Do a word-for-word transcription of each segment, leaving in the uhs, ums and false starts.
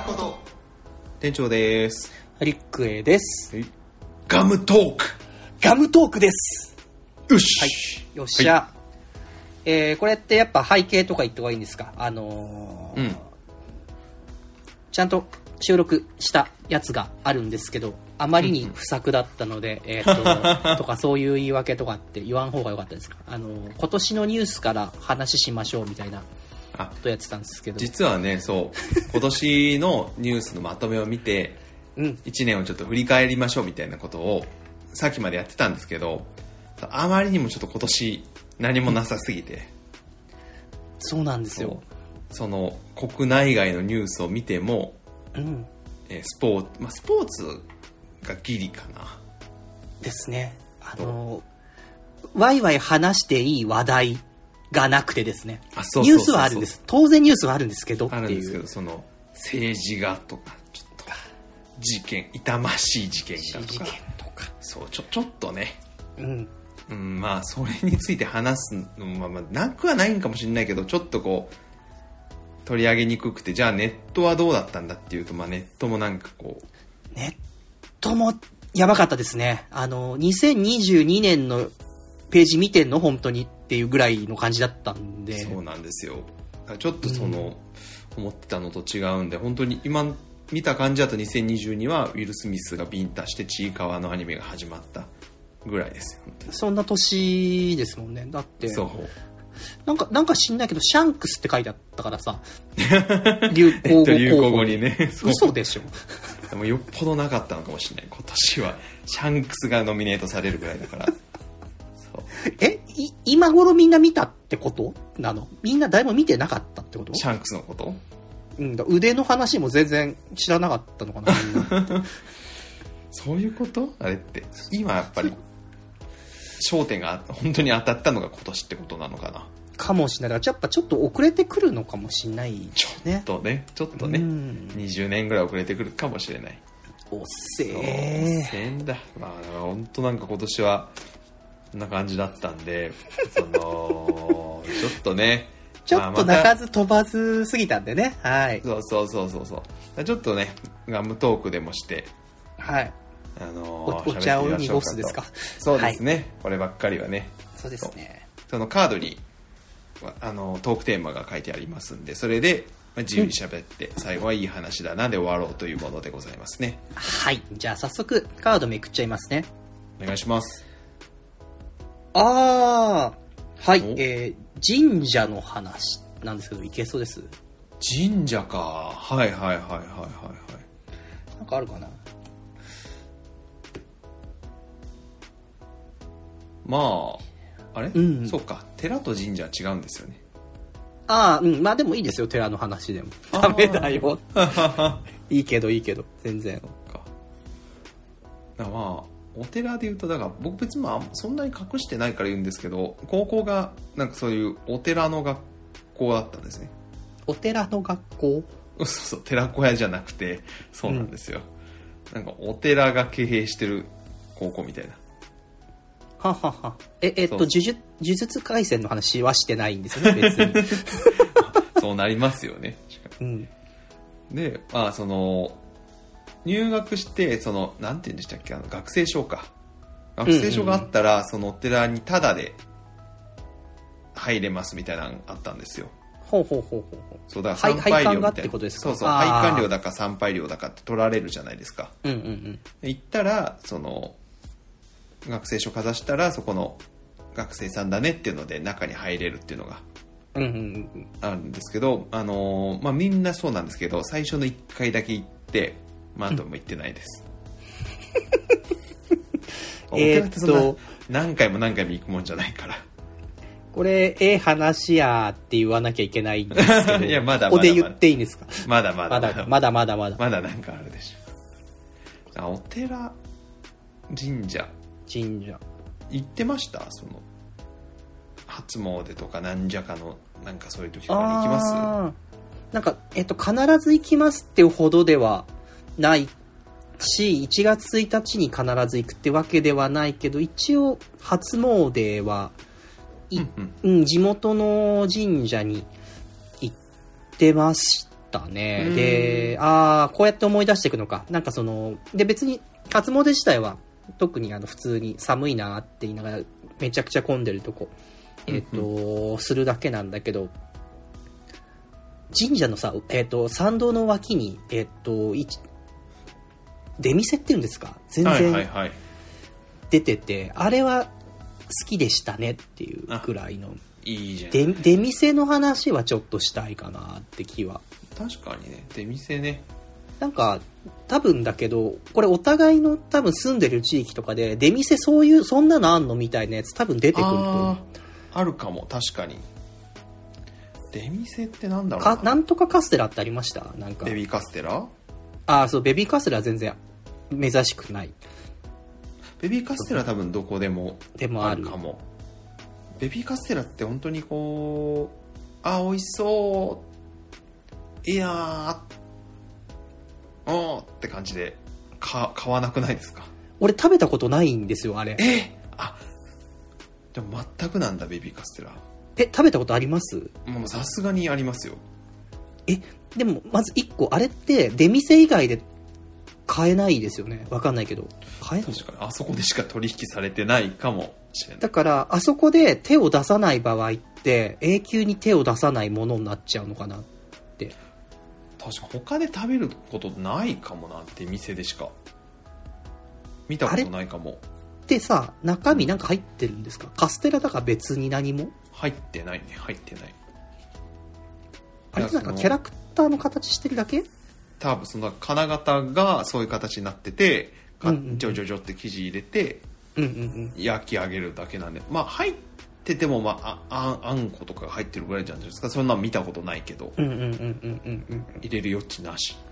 誠店長です。 リックエです。 ガムトークガムトークです。 よし、 はい、よっしゃ、はい、えー、これってやっぱ背景とか言った方がいいんですか？あのーうん、ちゃんと収録したやつがあるんですけど、あまりに不作だったので、うん、えー、ととかそういう言い訳とかって言わん方が良かったですか？あのー、今年のニュースから話しましょうみたいなとやってたんですけど、 実はね、そう今年のニュースのまとめを見て、うん、いちねんをちょっと振り返りましょうみたいなことをさっきまでやってたんですけど、あまりにもちょっと今年何もなさすぎて、うん、 そうなんですよ。 その国内外のニュースを見ても、うんえー、スポーツ、まあ、スポーツがギリかなですね。あのワイワイ話していい話題がなくてですね。あ、そうそうそうそう、ニュースはあるんです。当然ニュースはあるんですけどっていう。 あるんですけど、その政治がとかちょっと事件、痛ましい事件がとか、事件とか、そうちょちょっとね、うん、うん、まあそれについて話すのも、まあ、なくはないんかもしれないけど、ちょっとこう取り上げにくくて、じゃあネットはどうだったんだっていうと、まあネットもなんかこうネットもやばかったですね。あのにせんにじゅうにねんのページ見てんの本当にっていうぐらいの感じだったんで。 そうなんですよ。ちょっとその、うん、思ってたのと違うんで、本当に今見た感じだとにせんにじゅうにはウィル・スミスがビンタしてちいかわのアニメが始まったぐらいですよ。 そんな年ですもんね。だってそうなんかなんか知んないけどシャンクスって書いてあったからさ流行語流行語にね嘘でしょ。 でもよっぽどなかったのかもしれない。今年はシャンクスがノミネートされるぐらいだからえい今頃みんな見たってことなの？みんな誰も見てなかったってこと？ シャンクスのこと？ うん、腕の話も全然知らなかったのかなそういうこと？あれって今やっぱり焦点が本当に当たったのが今年ってことなのかな？ かもしれない。やっぱちょっと遅れてくるのかもしれない、ね、 ちょっとねちょっとね、うん、にじゅうねんぐらい遅れてくるかもしれない。 おっせーおっせーんだ。まあ本当なんか今年はこんな感じだったんで、そのちょっとねちょっと鳴かず飛ばずすぎたんでね、はい。 そうそうそうそうそうちょっとねガムトークでもして、 はい。 あのー、お, お茶を濁すですか。 そうですね、はい、こればっかりはね。 そうですね。 そのカードにあのトークテーマが書いてありますんで、それで自由に喋って、うん、最後はいい話だなで終わろうというものでございますね。 はい。じゃあ早速カードめくっちゃいますね。 お願いします。 あー、はい、えー、神社の話なんですけど、いけそうです？ 神社か。はいはいはいはいはいはい。 なんかあるかな。 まああれ、うん、そうか、寺と神社は違うんですよね。 ああ、うん、まあでもいいですよ、寺の話でも。ダメだよいいけどいいけど全然。そうか。 だからまあお寺でいうと、だから僕別にまあそんなに隠してないから言うんですけど、高校がなんかそういうお寺の学校だったんですね。 お寺の学校？ そうそう、寺子屋じゃなくて、そうなんですよ、うん、なんかお寺が経営してる高校みたいな。 ははは。ええっと呪術呪術廻戦の話はしてないんですよね、別にそうなりますよね。うん、で、まあその入学してそのなんて言うんでしたっけ、あの学生証か学生証があったら、うんうんうん、そのお寺にタダで入れますみたいなのがあったんですよ。 ほうほうほうほう。 そうだから参拝料みたいな。 そうそう拝観料だか参拝料だかって取られるじゃないですか。 うんうんうん。 行ったらその学生証かざしたらそこの学生さんだねっていうので中に入れるっていうのがあるんですけど、あのー、まあみんなそうなんですけど、最初のいっかいだけ行ってまああとも行ってないです、うん、お寺ってそんな何回も何回も行くもんじゃないから。 これええ話やって言わなきゃいけないんですけどいやまだまだまだここで言っていいんですか？ まだまだまだまだまだまだまだなんかあるでしょ。あ、お寺神社神社行ってました？その初詣とかなんじゃかのなんかそういう時とかに行きます？ あ、なんかえっと必ず行きますっていうほどではないし、いちがつついたちに必ず行くってわけではないけど、一応初詣は、うんうんうん、地元の神社に行ってましたしたね。で、ああ、こうやって思い出していくのか。なんかその、で別に初詣自体は特にあの普通に寒いなって言いながらめちゃくちゃ混んでるとこ、えっと、うんうん、するだけなんだけど、神社のさ、えっと、参道の脇に、えっと、出店っていうんですか、全然出てて、はいはいはい、あれは好きでしたねっていうくらいの。 いいじゃん。 出、出店の話はちょっとしたいかなって気は。 確かにね、出店ね。 なんか、多分だけど、これお互いの多分住んでる地域とかで、出店そういう、そんなのあんのみたいなやつ多分出てくると思う。 あるかも、確かに。出店ってなんだろうな。 か、なんとかカステラってありました？なんか。 ベビーカステラ？ ああ、そう、ベビーカステラは全然珍しくない。 ベビーカステラは多分どこでもでもあるかも。ベビーカステラって本当にこう、あ、美味しそう。いやー、おーって感じでか買わなくないですか？ 俺食べたことないんですよ、あれ。 えあ、でも全くなんだ、ベビーカステラ。 え、食べたことあります？ もうさすがにありますよ。 え、でもまず一個、あれって出店以外で買えないですよね。わかんないけど。買えない？ 確かに、あそこでしか取引されてないかもしれない。 だから、あそこで手を出さない場合って、永久に手を出さないものになっちゃうのかなって。 確か他で食べることないかもなって店でしか。見たことないかも。 でさ、中身なんか入ってるんですか？カステラだから別に何も入ってないね、入ってない。 あれってなんかキャラクターの形してるだけ？ 多分その金型がそういう形になってて、うんうんうん、ジョジョジョって生地入れて、うんうんうん、焼き上げるだけなんで、まあ入っててもまああ あ, あんことかが入ってるぐらいじゃないですか。そんなの見たことないけど、うんうんうんうんうん、入れる余地なし。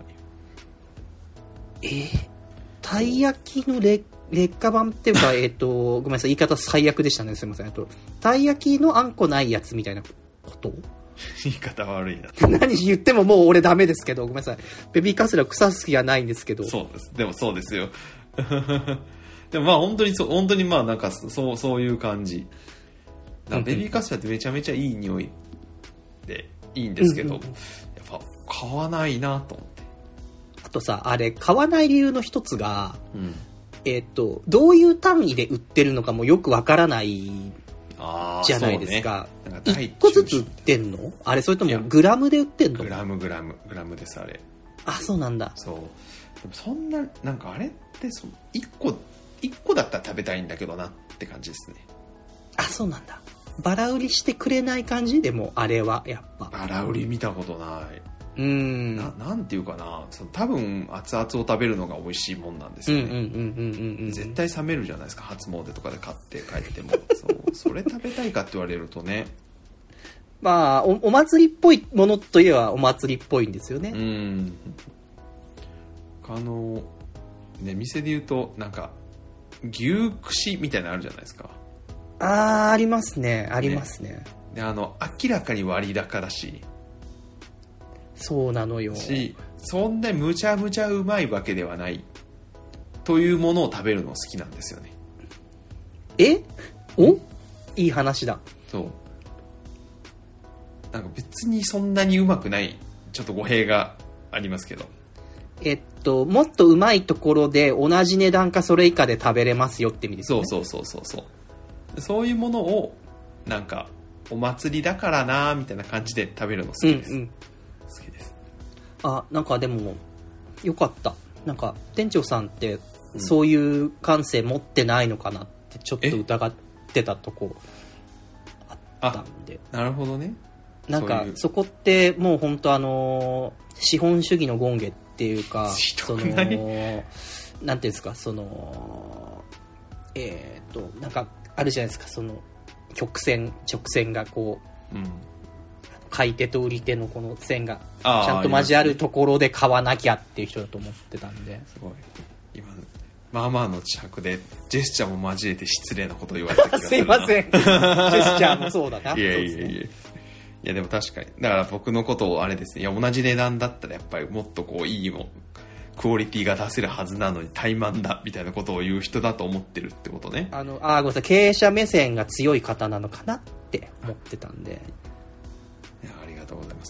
えー、たい焼きの劣劣化版っていうか、えっとごめんなさい、言い方最悪でしたね、すいません。あとたい焼きのあんこないやつみたいなこと言い方悪いな。 何言ってももう俺ダメですけど、ごめんなさい。ベビーカステラ腐す気はないんですけど。 そうです。でもそうですよ。でもまあ本当にそう、本当にまあなんかそうそういう感じ。ベビーカステラってめちゃめちゃいい匂いでいいんですけど、うんうん、やっぱ買わないなと思って。 あとさ、あれ買わない理由の一つが、うん、えっとどういう単位で売ってるのかもよくわからないじゃないですか。いっこずつ売ってんの？あれそれともグラムで売ってんの？ グラムグラムグラムですあれ。 あ、そうなんだ。 そう。でもそんななんかあれってそいっこいっこだったら食べたいんだけどなって感じですね。 あ、そうなんだ。バラ売りしてくれない感じでもあれはやっぱ。 バラ売り見たことない。 うーん。 な, なんていうかな、その多分熱々を食べるのが美味しいもんなんですよね。絶対冷めるじゃないですか、初詣とかで買って帰っても。そうそれ食べたいかって言われるとね。 まあ お, お祭りっぽいものといえばお祭りっぽいんですよね。 うん。あのね、店で言うとなんか牛串みたいなのあるじゃないですか。 あー、ありますね、ありますね。ね、 であの明らかに割高だし。 そうなのよ。 し、そんなにむちゃむちゃうまいわけではないというものを食べるの好きなんですよね。 え？お？いい話だ。 そう。なんか別にそんなにうまくない、ちょっと語弊がありますけど。 えっともっとうまいところで同じ値段かそれ以下で食べれますよって意味ですね。 そうそうそうそうそう。そういうものをなんかお祭りだからなみたいな感じで食べるの好きです。うんうん、好きです。 あ、なんかでもよかった。なんか店長さんってそういう感性持ってないのかなってちょっと疑ってたとこあったんで。 なるほどね。 なんか そ, そこってもう本当あの資本主義の権下っていうか、そのなんていうんですか、そのえっ、ー、となんかあるじゃないですか、その曲線直線がこう、うん、買い手と売り手のこの線がちゃんと交わるところで買わなきゃっていう人だと思ってたんで。 すごい今まあまあの自白でジェスチャーも交えて失礼なこと言われた気がするな。 すいません。ジェスチャーもそうだな。 いやいやいやいや。いやでも確かにだから僕のことをあれですね、いや同じ値段だったらやっぱりもっとこういいもクオリティが出せるはずなのに怠慢だみたいなことを言う人だと思ってるってことね。 あのあごめんなさい、経営者目線が強い方なのかなって思ってたんで。 いやありがとうございます。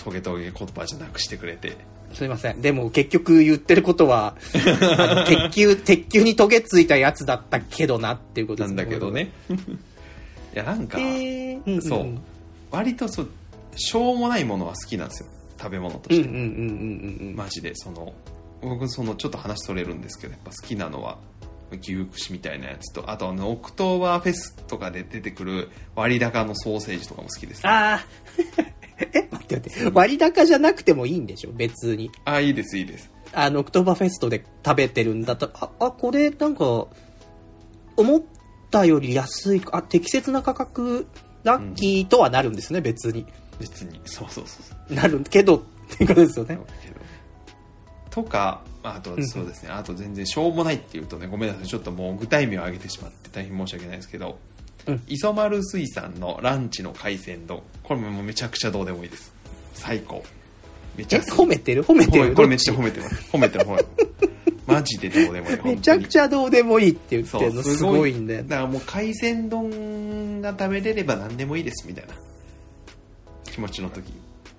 トゲトゲ言葉じゃなくしてくれて。 すいません。でも結局言ってることはあの鉄球鉄球にトゲついたやつだったけどなっていうことですね。なんだけどね。いやなんか、えーうんうん、そう割とそうしょうもないものは好きなんですよ。食べ物として。マジでその僕そのちょっと話それるんですけどやっぱ好きなのは牛串みたいなやつとあとあのオクトーバーフェスとかで出てくる割高のソーセージとかも好きです、ね。 ああ。え待って待って割高じゃなくてもいいんでしょ別に。 あいいですいいです。 あのオクトーバーフェストで食べてるんだったらああこれなんか思ったより安いあ適切な価格ラッキーとはなるんですね、うん、別に別にそうそうそうなるけどっていうことですよね。 とかあとそうですね、うん、あと全然しょうもないっていうとねごめんなさいちょっともう具体名を挙げてしまって大変申し訳ないですけど、うん、磯丸水産のランチの海鮮丼これもめちゃくちゃどうでもいいです。最高。 めちゃ褒めてる褒めてるこれめっちゃ褒めてます褒めてる褒めてるマジでどうでもいいめちゃくちゃどうでもいいって言ってるのすごいんだよ。 だからもう海鮮丼が食べれれば何でもいいですみたいな気持ちの時。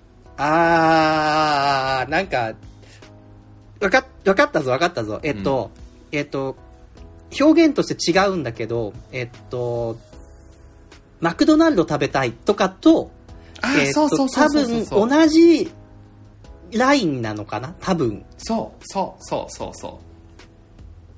あーなんかわか, わかったぞわかったぞえっと、うん、えっと表現として違うんだけどえっとマクドナルド食べたいとかとえっと多分同じラインなのかな多分。 そうそうそうそうそう。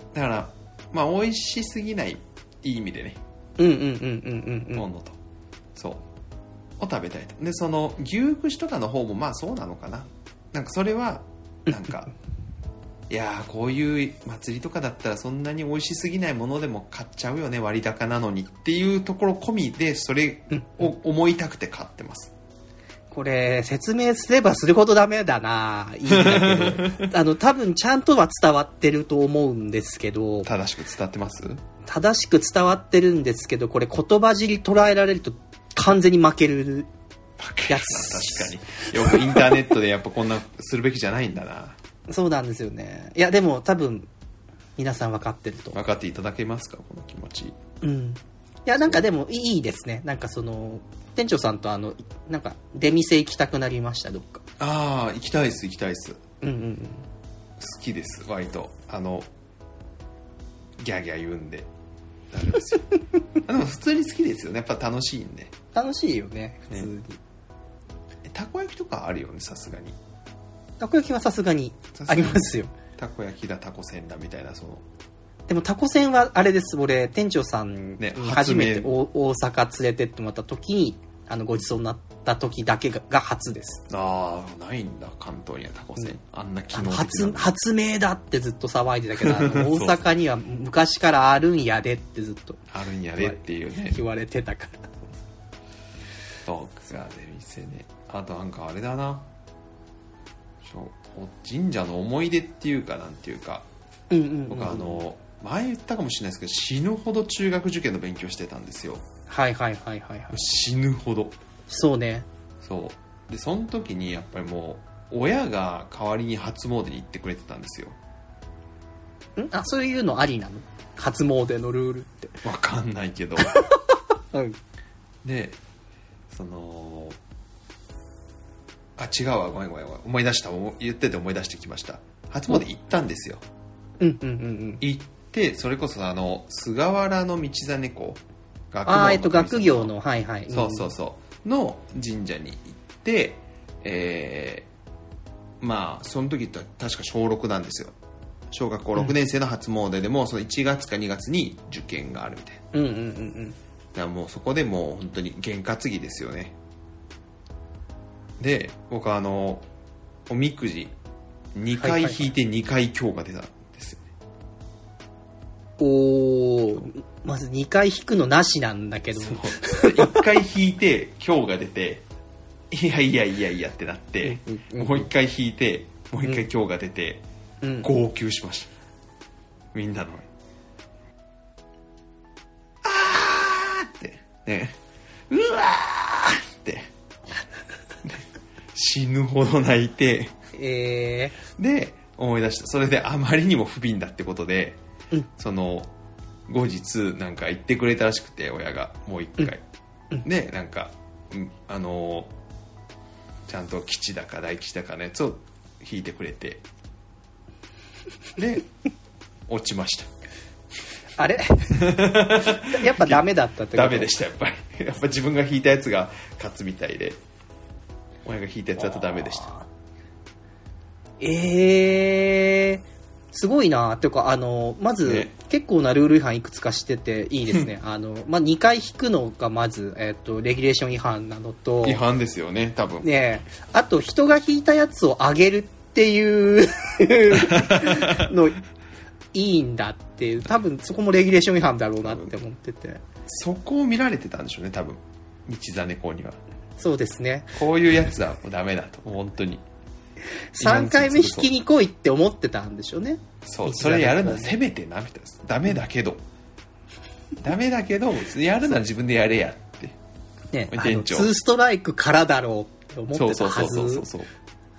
だからまあ美味しすぎないいい意味でね。 うんうんうんうんうんうん。 ものとそうを食べたいと。でその牛串とかの方もまあそうなのかな。なんかそれはなんかいやこういう祭りとかだったらそんなに美味しすぎないものでも買っちゃうよね割高なのにっていうところ込みでそれを思いたくて買ってます。 これ説明すればするほどダメだないいんだけどあの多分ちゃんとは伝わってると思うんですけど。 正しく伝わってます？ 正しく伝わってるんですけどこれ言葉尻捉えられると完全に負けるやつ。 確かによくインターネットでやっぱこんなするべきじゃないんだな。 そうなんですよね。いやでも多分皆さん分かってると分かっていただけますかこの気持ち。 うん。いやなんかでもいいですね。なんかその店長さんとあのなんか出店行きたくなりましたどっか。 ああ行きたいです行きたいです。 うんうんうん。 好きです割とあのギャーギャー言うんで大丈夫ですよ。でも普通に好きですよねやっぱ楽しいんで。 楽しいよね普通に。ね、 たこ焼きとかあるよねさすがに。 たこ焼きはさすがにありますよ。 たこ焼きだたこせんだみたいなその。 でもたこせんはあれです。俺店長さんに初めて大阪連れてってもらった時にあのごちそうになった時だけ が, が初です。 ああないんだ関東にはたこせん、うん、あんな機能的な初発明だってずっと騒いでたけど大阪には昔からあるんやでってずっとあるんやでっていうね言われてたから。 そうか出店ね。あとなんかあれだな神社の思い出っていうかなんていうか、 うんうんうんうん、 僕あの前言ったかもしれないですけど死ぬほど中学受験の勉強してたんですよ。 はいはいはいはい、はい、 死ぬほど。 そうね。 そうでその時にやっぱりもう親が代わりに初詣に行ってくれてたんですよ。 んあそういうのありなの初詣のルールって分かんないけど、 うん、 でそのあ違うわごめんごめんごめん思い出した言ってて思い出してきました。初詣行ったんですよ。 うんうんうんうん。 行ってそれこそあの菅原道真公学あえっと学業のはいはい、 うん、そうそうそうの神社に行って、えー、まあその時って確か小ろくなんですよ。小学校ろくねん生の初詣でも、うん、そのいちがつかにがつに受験があるみたいな。 うんうんうんうん。 だからもうそこでもう本当に験担ぎですよね。で僕はあのおみくじにかい引いてにかい今日が出たんですよね。 おーまずにかい引くのなしなんだけどいっかい引いて今日が出ていやいやいやいやってなって、うんうんうん、もういっかい引いてもういっかい今日が出て、うん、号泣しましたみんなの前あーってねうわーって死ぬほど泣いて、 えー、で思い出した。それであまりにも不憫だってことで、 うん、 その後日なんか言ってくれたらしくて親がもう一回、うん、でなんか、うん、あのちゃんと吉だか大吉だかのやつを引いてくれて、で落ちました。 あれやっぱダメだったってこと？ ダメでしたやっぱり。やっぱ自分が引いたやつが勝つみたいで、親が引いたやつだとダメでした。 えー、すごいな。っていうかあのまず、ね、結構なルール違反いくつかしてていいですね。あの、まあ、にかい引くのがまず、えーと、レギュレーション違反なのと、 違反ですよね多分ね。あと人が引いたやつをあげるっていうのいいんだっていう、多分そこもレギュレーション違反だろうなって思ってて、 そこを見られてたんでしょうね多分道真公には。 そうですね、 こういうやつはもうダメだと本当にさんかいめ引きに来いって思ってたんでしょうね。 そう、それやるのはせめてなみたいな、ダメだけどダメだけどやるなら自分でやれやってね、店長ツーストライクからだろうって思ってたはず。そうそうそうそう、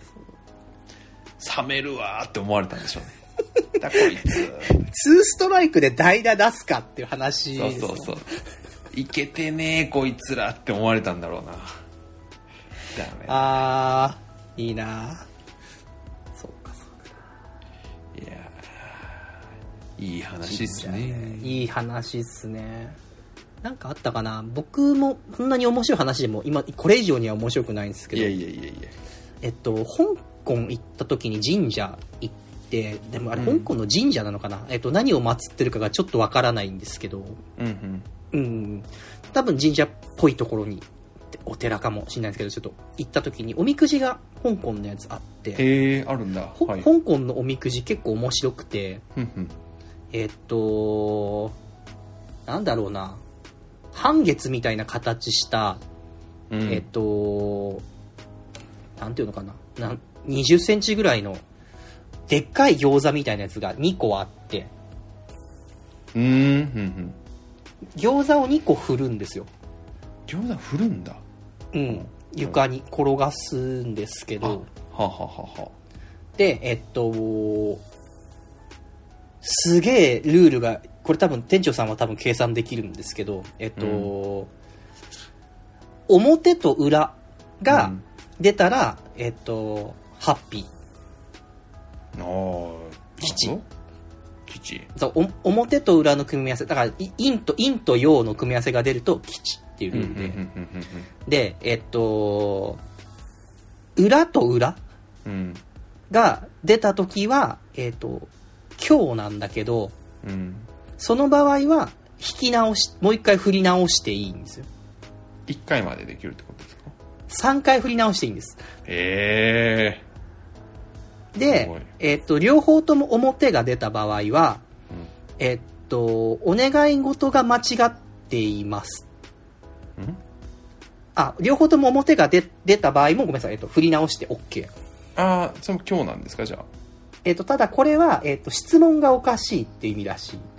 冷めるわーって思われたんでしょうね。だこいつツーストライクで代打出すかっていう話です、 そうそうそう、いけてねーこいつらって思われたんだろうな。ダメ。 あーいいな。そうかそうか。 いやいい話っすね。 いい話っすね。なんかあったかな。僕もそんなに面白い話でも今これ以上には面白くないんですけど、 いやいやいやいや、 えっと香港行った時に神社行って、でもあれ香港の神社なのかな、うん、えっと何を祀ってるかがちょっとわからないんですけど、 うんうん、うん、多分神社っぽいところにお寺かもしれないですけど、ちょっと行った時におみくじが香港のやつあって、 へーあるんだ、 はい、香港のおみくじ結構面白くて、えっとなんだろうな、半月みたいな形した、うん、えっとなんていうのかな、なにじゅっセンチぐらいのでっかい餃子みたいなやつがにこあって、 うーん、うんうん、 餃子をにこ振るんですよ。 餃子振るんだ。 うん、床に転がすんですけど、 はははは。 で、えっとすげえルールが、これ多分店長さんは多分計算できるんですけど、えっと、うん、表と裏が出たら、うん、えっとハッピー。 ああ、 吉。 吉。 そう、お表と裏の組み合わせ、だから陰と陰と陽の組み合わせが出ると吉っていうルールで、で、えっと裏と裏が出たときは、えっと強なんだけど、うん、その場合は引き直し、もう一回振り直していいんですよ。 いっかいまでできるってことですか？ さんかい振り直していいんです。 へー。で、えっと両方とも表が出た場合は、うん、えっとお願い事が間違っています。ん？あ、両方とも表が出、出た場合もごめんなさい、えっと振り直して OK。 ああ、その今日なんですかじゃあ。 えっと、ただこれは、えっと、質問がおかしいっていう意味らしい。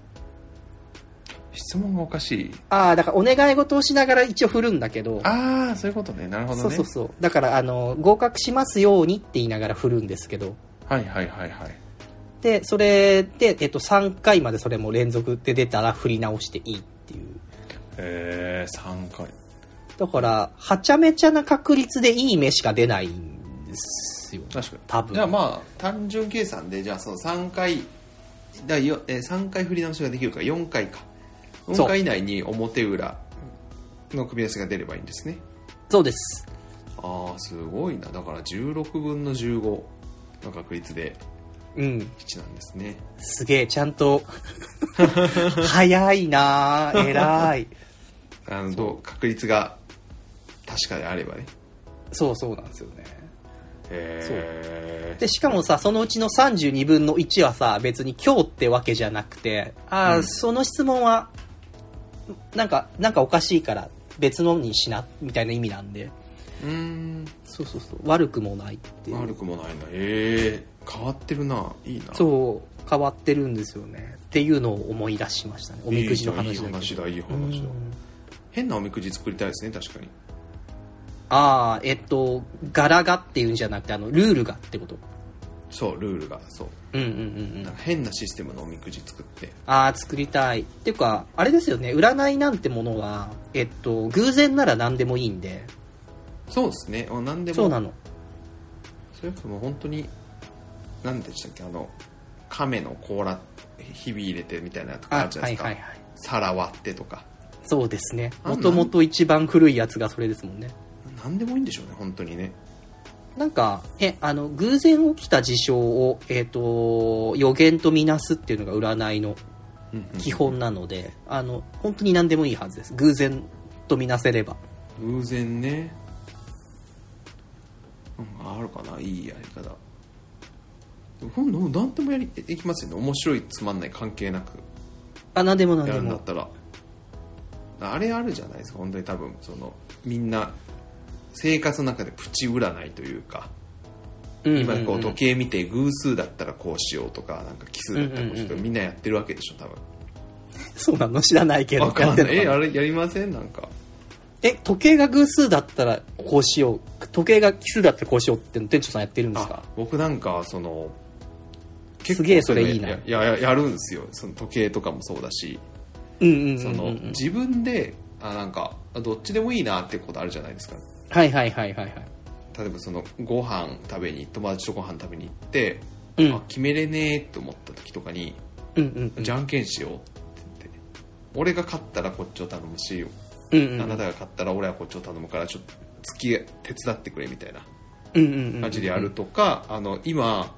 質問がおかしい。 ああ、だからお願い事をしながら一応振るんだけど。 ああ、そういうことね。なるほどね。 そうそうそう。だから、あの、合格しますようにって言いながら振るんですけど。 はいはいはいはい。 で、それで、えっと、さんかいまでそれも連続で出たら振り直していいっていう。 へえ、さんかい。 だから、はちゃめちゃな確率でいい目しか出ないんですよ。 確かに。 多分。 じゃあまあ、単純計算で、じゃあそのさんかい、だよえさんかい振り直しができるからよんかいか。よんかい以内に表裏の組み合わせが出ればいいんですね。 そうです。 ああ、すごいな。だからじゅうろくぶんのじゅうごの確率で吉なんですね。 うん、すげえ、ちゃんと早いなー、偉い。 あのどう確率が確かであればね。 そうそうなんですよね。 へー。 でしかもさ、そのうちのさんじゅうにぶんのいちはさ、別に今日ってわけじゃなくて、ああ、うん、その質問はなんかなんかおかしいから別のにしなみたいな意味なんで、 うーん、 そうそうそう、悪くもないっていう。 悪くもないな。へえ、変わってるな。いいな。 そう変わってるんですよねっていうのを思い出しましたね。おみくじの話だけど。いい話だ、いい話だ。変なおみくじ作りたいですね、確かに。 ああ、えっと柄がっていうんじゃなくて、あのルールがってこと。 そう、ルールが、そう。 うんうんうんうん。 なんか変なシステムのおみくじ作って。 ああ、作りたい。っていうか、あれですよね、占いなんてものは、えっと偶然なら何でもいいんで。 そうですね。何でもそうなの。 それこそもう本当に何でしたっけ、あの亀の甲羅ひび入れてみたいなとかあるじゃないですか、はいはいはい、皿割ってとか。 そうですね。もともと一番古いやつがそれですもんね。 何でもいいんでしょうね本当にね。 なんかえあの偶然起きた事象を、えーと、予言とみなすっていうのが占いの基本なので、あの本当に何でもいいはずです。偶然とみなせれば。 偶然ね。あるかな、いいやり方。今度何でもやりできますよね。面白いつまんない関係なく。 あ、何でも何でも。 やるんだったら。あれあるじゃないですか本当に。多分そのみんな生活の中でプチ占いというか、うんうんうん、今こう時計見て偶数だったらこうしようとか、なんか奇数だったらこうしようとか、うんうんうん、みんなやってるわけでしょ多分。 そうなの知らないけど。 わかんない。えあれやりませんなんか。 え時計が偶数だったらこうしよう、時計が奇数だったらこうしようって店長さんやってるんですか？ 僕なんかそのすげえそれいいな。 やややるんですよ。その時計とかもそうだし、 うんうんうんうん、 その自分であなんかどっちでもいいなってことあるじゃないですか。 はいはいはいはいはい。 例えばそのご飯食べに友達とご飯食べに行って、 うん、 あ決めれねえと思った時とかに、 うんうんうん、 じゃんけんしようって言って、俺が勝ったらこっちを頼むし、 うんうん、 あなたが勝ったら俺はこっちを頼むからちょっと付き手伝ってくれみたいな感じでやるとか、あの今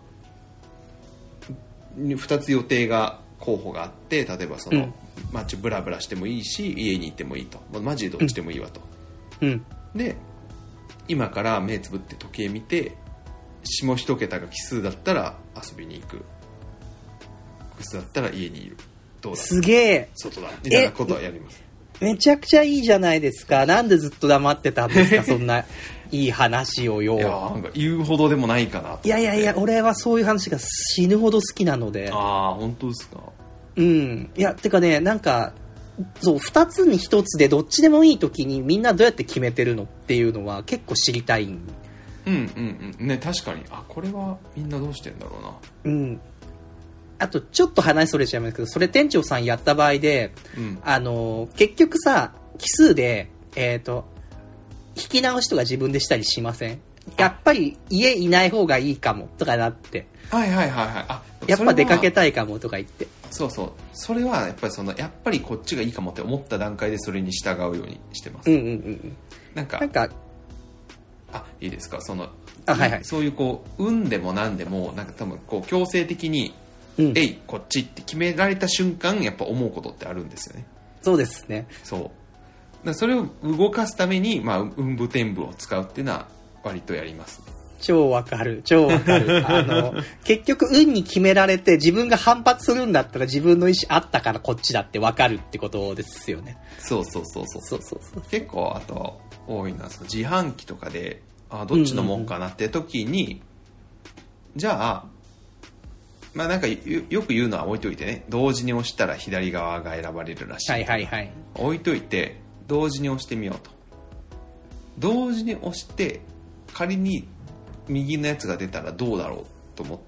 ふたつ予定が候補があって、例えばその、うん、街ブラブラしてもいいし家に行ってもいいと、マジでどっちでもいいわと、 うん、 で今から目つぶって時計見て下一桁が奇数だったら遊びに行く、奇数だったら家にいる、どうだすげえ外だみたいなことはやります。 めちゃくちゃいいじゃないですか。なんでずっと黙ってたんですかそんないい話をよ。 いやなんか言うほどでもないかなと。 いやいやいや俺はそういう話が死ぬほど好きなので。 ああ本当ですか。 うんいやてかねなんかそうふたつにひとつでどっちでもいい時にみんなどうやって決めてるのっていうのは結構知りたい。うんうんうんね確かに。あこれはみんなどうしてんだろうな。 うんあとちょっと話それちゃいますけど、それ店長さんやった場合で、 うん、 あの結局さ奇数でえっ、ー、と引き直しとか自分でしたりしません？やっぱり家いない方がいいかもとかなって、 はいはいはいはい、あやっぱ出かけたいかもとか言って、 そうそうそれはやっぱりそのやっぱりこっちがいいかもって思った段階でそれに従うようにしてます。 うんうんうんなんかなんかあいいですかそのあ、はいはい、 そういうこう運でもなんでもなんか多分こう強制的にうん、 えいこっちって決められた瞬間やっぱ思うことってあるんですよね。 そうですね。 そうだそれを動かすために、まあ、運部天部を使うっていうのは割とやりますね。 超わかる超わかるあの結局運に決められて自分が反発するんだったら自分の意思あったからこっちだってわかるってことですよね。 そうそうそうそうそうそうそう結構あと多いのはその自販機とかであどっちのもんかなって時に、うんうんうん、じゃあまあなんか よ, よく言うのは置いといてね、同時に押したら左側が選ばれるらしい。 はいはいはい。 置いといて同時に押してみようと。同時に押して仮に右のやつが出たらどうだろうと思って、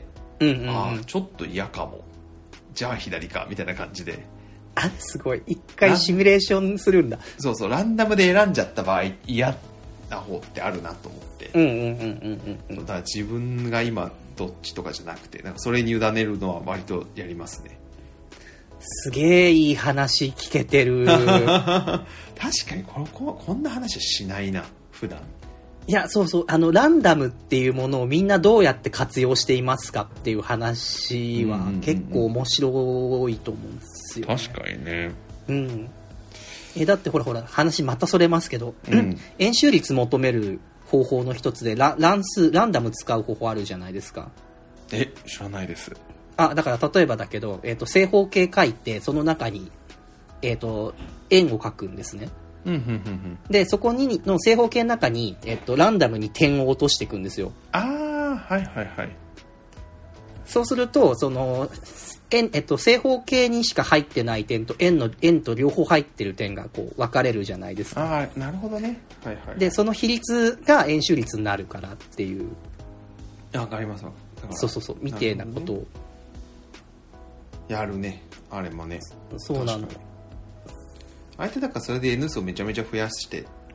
うんうんうん、 ああちょっと嫌かも。じゃあ左かみたいな感じで。 あすごい一回シミュレーションするんだ。 そうそうランダムで選んじゃった場合嫌な方ってあるなと思って。 うんうんうんうんうん。 だから自分が今どっちとかじゃなくてなんかそれに委ねるのは割とやりますね。 すげえいい話聞けてる確かにこここんな話はしないな普段。 いやそうそうあのランダムっていうものをみんなどうやって活用していますかっていう話は結構面白いと思うんですよ、ね、 確かにね。 うんえだってほらほら話またそれますけど、 うん、 円周率求める方法の一つで ラ, ラン数ランダム使う方法あるじゃないですか。 え知らないです。 あだから例えばだけど、えー、と正方形書いてその中に、えー、と円を書くんですね。 うんうんうんうん、 でそこにの正方形の中に、えー、とランダムに点を落としていくんですよ。 ああはいはいはい。 そうするとその円、えっと、正方形にしか入ってない点と円の円と両方入ってる点がこう分かれるじゃないですか。 ああなるほどね、はいはい、 でその比率が円周率になるからっていう。 分かります。 そうそうそうみたいなことを、ね、 やるねあれもね。 そうなの。 相手だからそれで N 数をめちゃめちゃ増やして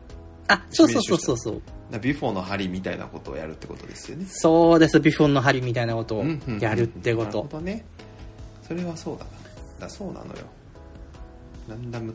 あ、そうそうそうそうそう。 ビフォーの針みたいなことをやるってことですよね。 そうです、ビフォーの針みたいなことをやるってこと。うんうんうん、なるほどね。それはそうだな。だそうなのよ。ランダムって、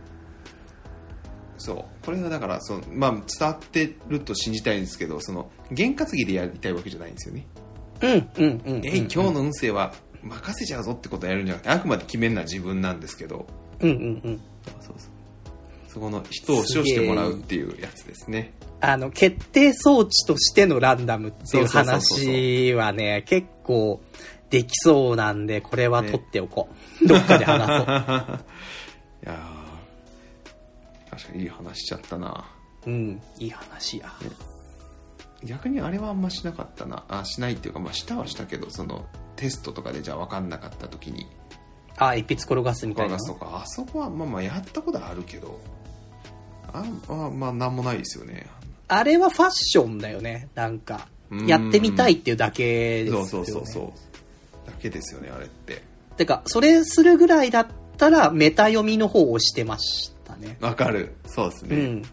そうこれがだからその、まあ、伝わってると信じたいんですけど、その験担ぎでやりたいわけじゃないんですよね。 うんうんうん、うん、 え今日の運勢は任せちゃうぞってことをやるんじゃなくて、あくまで決めるのは自分なんですけど、 うんうんうん、 そうそう、そこの人を使用してもらうっていうやつですね。 あの決定装置としてのランダムっていう話はね、結構できそうなんで、これは取っておこう、ね、どっかで話そういや確かにいい話しちゃったな。 うん、いい話や、ね、 逆にあれはあんましなかったな。あ、しないっていうか、まあしたはしたけど、そのテストとかでじゃあ分かんなかった時にあ、鉛筆転がすみたいな、 転がすとか、あそこはまあまあやったことはあるけど、ああまあなんもないですよね。 あれはファッションだよね。なんかやってみたいっていうだけですよね。 そうそうそうそうだけですよね、あれって。 てかそれするぐらいだったらメタ読みの方をしてましたね。 わかる。そうですね。うん、ね。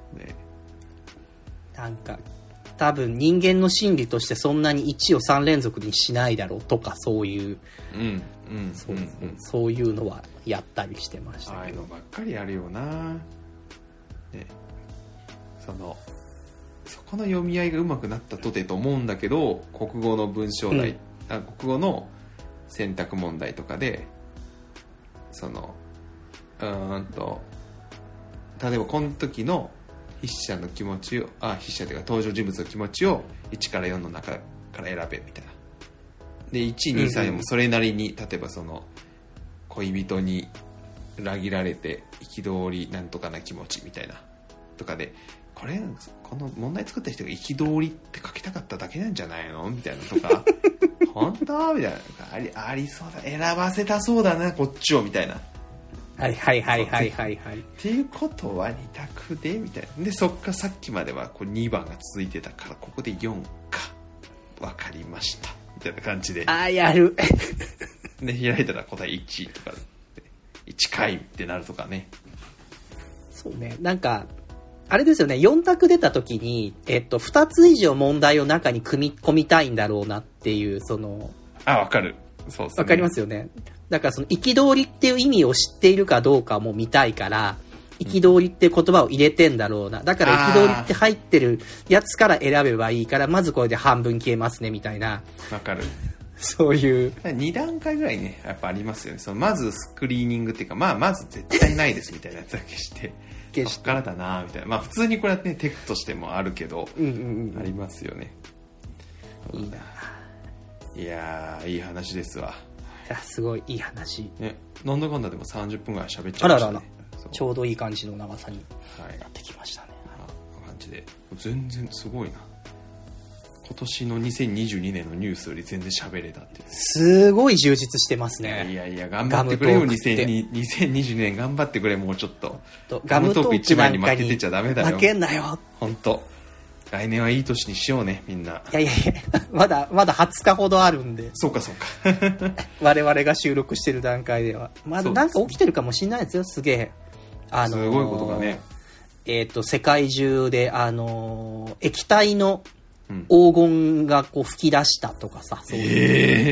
なんか多分人間の心理としてそんなにいちをさん連続にしないだろうとか、そういう、 うんうんそう、うんうん、そういうのはやったりしてましたけど。 ああいうのばっかりやるよな。ね。そのそこの読み合いが上手くなったとてと思うんだけど、国語の文章題、うん、あ国語の選択問題とかで、そのうーんと例えばこの時の筆者の気持ちを、あ筆者というか登場人物の気持ちをいちからよんの中から選べみたいな。でいち、に、さんもそれなりに、例えばその恋人に裏切られて憤りなんとかな気持ちみたいなとかで、これこの問題作った人が憤りって書きたかっただけなんじゃないのみたいなとか本当みたいな、あり、ありそうだ、選ばせたそうだなこっちをみたいな。 はいはいはいはいはいはい。 っていうことはに択でみたいな。でそっからさっきまではこうにばんが続いてたから、ここでよんか分かりましたみたいな感じで、 あーやるで開いたら答えいちとかいち回ってなるとかね。 そうね、なんかあれですよね、よん択出た時に、えっと、ふたつ以上問題を中に組み込みたいんだろうなっていう、そのあ、わかる。そうですね。 わかりますよね。だからその憤りっていう意味を知っているかどうかも見たいから、憤りって言葉を入れてんだろうな。だから憤りって入ってるやつから選べばいいから、まずこれで半分消えますねみたいな。 わかる。 そういうに段階ぐらいね、やっぱありますよね。そのまずスクリーニングっていうか、まあまず絶対ないですみたいなやつだけしてそっからだなみたいな。まあ普通にこれはねテクとしてもあるけど、うんうんうん、ありますよね。 いいな。 いやーいい話ですわ。 いやすごいいい話、 ね、なんだかんだでもさんじゅっぷんぐらい喋っちゃいましたね。あららら、 ちょうどいい感じの長さになってきましたね。 はい、こんな感じで全然すごいな。今年のにせんにじゅうにねんのニュースより全然喋れたっていう。 すごい充実してますね。 いやいや頑張ってくれよ。にせんにじゅうにねん頑張ってくれ。もうちょっとガムトーク一番に負けてちゃダメだよ。 負けんなよ本当。来年はいい年にしようねみんな。 いやいやいやまだまだはつかほどあるんで。 そうかそうか我々が収録してる段階ではまだなんか起きてるかもしれないですよ。すげえあのー、 すごいことがね。 えっと世界中であのー、液体の黄金がこう吹き出したとかさ、そういう、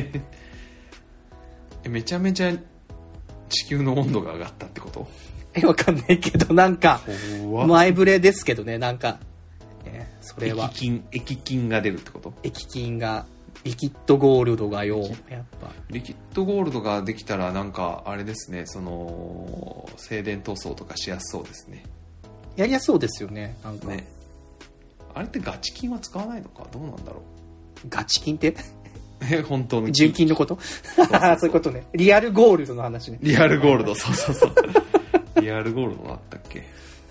えー、めちゃめちゃ地球の温度が上がったってこと？ えわかんないけどなんか前触れですけどね、なんか、ね、それは液菌液菌が出るってこと？ 液菌がリキッドゴールドがよやっぱリキッドゴールドができたらなんかあれですね、その静電塗装とかしやすそうですね。 やりやすそうですよね。なんかね。あれってガチ金は使わないのかどうなんだろう。ガチ金ってえ本当の純金のこと？そうそうそうそういうことね。リアルゴールドの話ね。 リアルゴールドそうそうそうリアルゴールドあったっけ。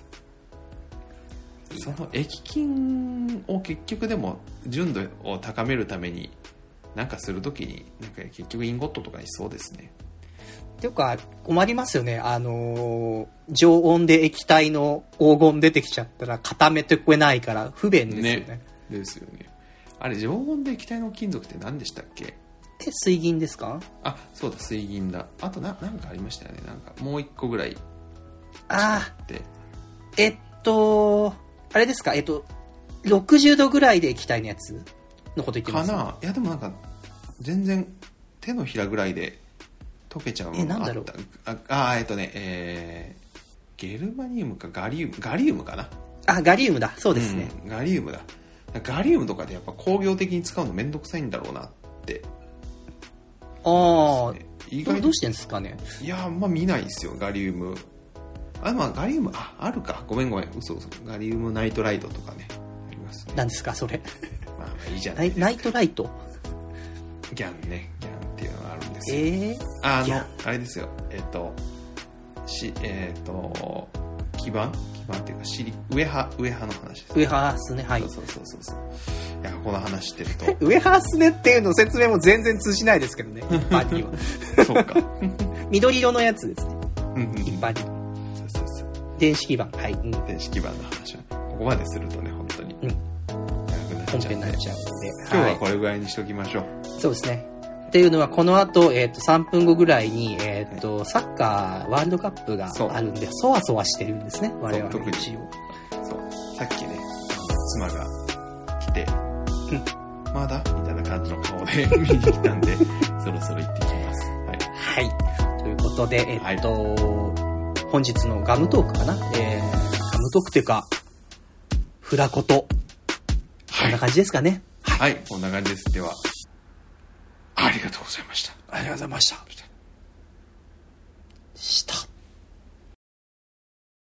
その液金を結局でも純度を高めるためになんかするときになんか結局インゴットとかにしそうですね。 っていうか困りますよね。あのー、常温で液体の黄金出てきちゃったら固めてくれないから不便ですよね。 ねですよね。あれ常温で液体の金属って何でしたっけ？ え水銀ですか？ あそうだ水銀だ。あとななんかありましたよね。なんかもう一個ぐらいああえっと、あれですか、えっと、ろくじゅうどぐらいで液体のやつのこと言ってますかな。いやでもなんか全然手のひらぐらいで溶けちゃうのがあった。え、なんだろう。ああ、えっとね、えー、ゲルマニウムかガリウム、ガリウムかな。 あ、ガリウムだ。そうですね。 うん、ガリウムだ。ガリウムとかでやっぱ工業的に使うのめんどくさいんだろうなって。 ああ、意外とどうしてんですかね。 いや、あんま見ないですよ、ガリウム。あ、まあガリウム、あ、あるか。ごめんごめん。嘘嘘。ガリウムナイトライトとかね。ありますね。 何ですか、それ。 まあまあいいじゃないですか。 ナイトライトギャンね。ギャンっていうのがあるんですよ。 えー、 あの、あれですよ。えっと、し、えっと、基板基板っていうか、尻、上派、上派の話です。 上派っすね、はい。 そうそうそうそう。いや、この話してると。 上派っすねっていうの説明も全然通じないですけどね、一般には。 そうか。緑色のやつですね。 うんうん、 一般に。 そうそうそう。 電子基板。はい。 うん、電子基板の話は、ここまでするとね、本当に。うん。 本編になっちゃうんで。 今日はこれぐらいにしときましょう。 はい、そうですね。っていうのは、この後、えっ、ー、と、さんぷんごぐらいに、えっ、ー、と、はい、サッカーワールドカップがあるんで、そわそわしてるんですね、我々 特に。そう。さっきね、妻が来て、うん、まだみたいな感じの顔で見に来たんで、そろそろ行ってきます。はい。 はい。ということで、えっ、ー、と、はい、本日のガムトークかな、えー、ガムトークっていうか、フラコト。こんな感じですかね。 はい、はい、こんな感じです。では、ありがとうございました。 ありがとうございました。した。